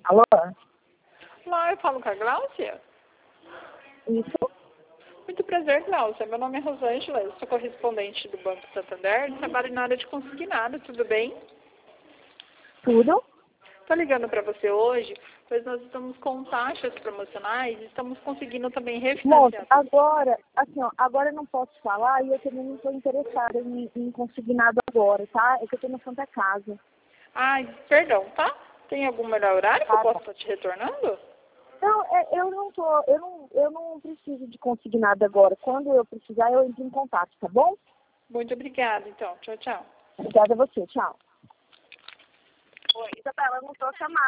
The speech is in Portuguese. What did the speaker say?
Alô? Olá, eu falo com a Gláucia. Isso? Muito prazer, Gláucia. Meu nome é Rosângela, eu sou correspondente do Banco Santander, trabalho na área de consignado, tudo bem? Tudo? Estou ligando para você hoje, pois nós estamos com taxas promocionais e estamos conseguindo também Moça, refinanciar. agora, assim, ó, agora eu não posso falar e eu também não estou interessada em conseguir nada agora, tá? É que eu estou na Santa Casa. Ai, perdão, tá? Tem algum melhor horário que eu Tá possa bom. estar te retornando? Não, eu não preciso de conseguir nada agora. Quando eu precisar, eu entro em contato, tá bom? Muito obrigada, então. Tchau, tchau. Obrigada a você, tchau. Oi, Isabela, eu não estou chamando.